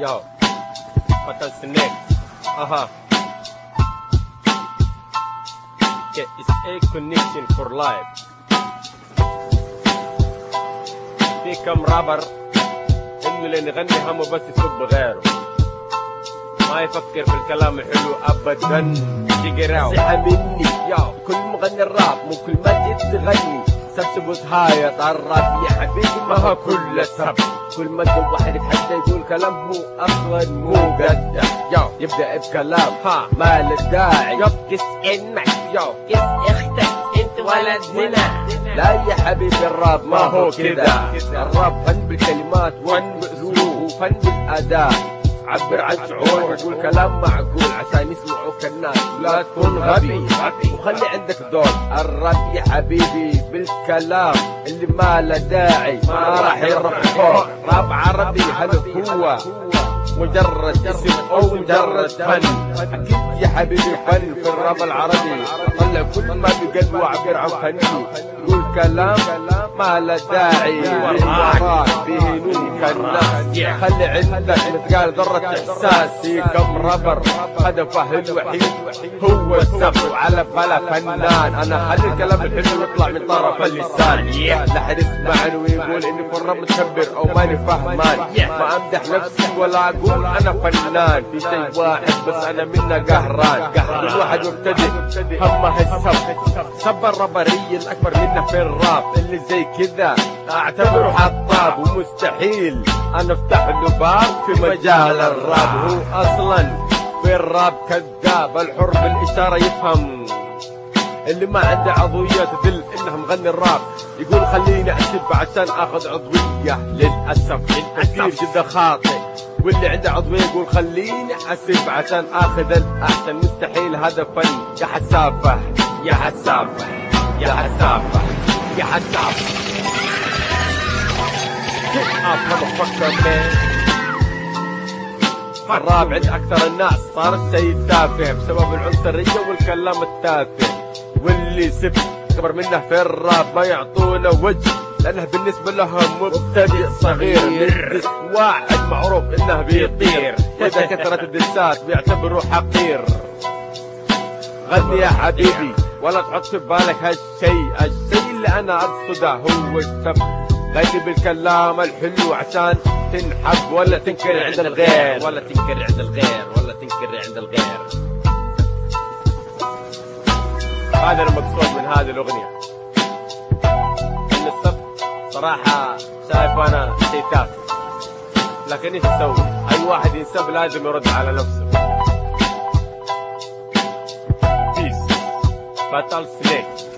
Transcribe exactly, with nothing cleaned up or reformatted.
Yo, Fatal Snake. Aha. Okay, it's a connection for life. في كم رابر انه اللي نغني همه بس يسب غيره، ما يفكر في الكلام الحلو ابدا. نصيحة مني يا كل مغني الراب، مو كل ما جيت تغني سبسب وتهايط الراب يا حبيبي، ما هو كل سب. كل ما واحد يتحدى يقول كلام هو اصلا مو قده. يو يبدا بكلام ها ما له داعي. يو كس امك، يو كس اختك، انت ولد زنا. لا يا حبيبي الراب ما هو كذا. الراب فن بالكلمات وفن باسلوب وفن بالاداء. عبر عن شعور وقول كلام معقول عشان يسمعوك الناس، ولا تكون غبي وخلي عندك دور. الراب يا حبيبي بالكلام اللي ما له داعي ما راح يرفع فوق. راب عربي هل هو مجرد اسم او مجرد فن؟ اكيد يا حبيبي فن في الراب العربي. طلع كل ما بقلبي واعبر عن فني، قول كلام ما له داعي للوراك بيهنوك الناس. خلي عندك مثقال ذرة احساس. في كم رابر هدفه الوحيد هو السب على بلا فنان. انا خلي الكلام الحلو يطلع من طرف اللسان، لا حد يسمعني ويقول اني في الراب متكبر او ماني فهمان. ما امدح نفسي ولا اقول انا فنان، في شيء واحد بس انا منه قهران. كل واحد مبتدئ همه السب. سب الرابري الاكبر منه في الراب اللي زي كذا اعتبره حطاب، ومستحيل انا افتح له باب في مجال الراب. هو اصلا في الراب كذاب، الحر بالاشاره يفهم. اللي ما عنده عضوية تدل انه مغني الراب يقول خليني اسب عشان اخذ عضوية. للاسف التفكير جدا خاطئ، واللي عنده عضوية يقول خليني اسب عشان اخذ الاحسن. مستحيل هذا فن يا حسافة يا حسافة يا حسافة يا حسافة. الراب عند اكثر الناس صار الشيء تافه بسبب العنصرية والكلام التافه. واللي سب كبر منه في الراب ما يعطونه وجه، لانه بالنسبة لهم مبتدئ صغير. واحد معروف انه بيطير، واذا كثرت الدسات بيعتبره حقير. غني يا حبيبي ولا تحط في بالك هالشيء. الشيء اللي انا اقصده هو السب. غني بالكلام الحلو عشان تنحب ولا تنكر عند الغير، ولا تنكر عند الغير، ولا تنكر عند الغير. هذا المقصود من هذه الأغنية، إن السب صراحة شايف أنا شيء تافه، لكن إيش أسوي؟ أي واحد ينسب لازم يرد على نفسه. بيس فاتال سنيك.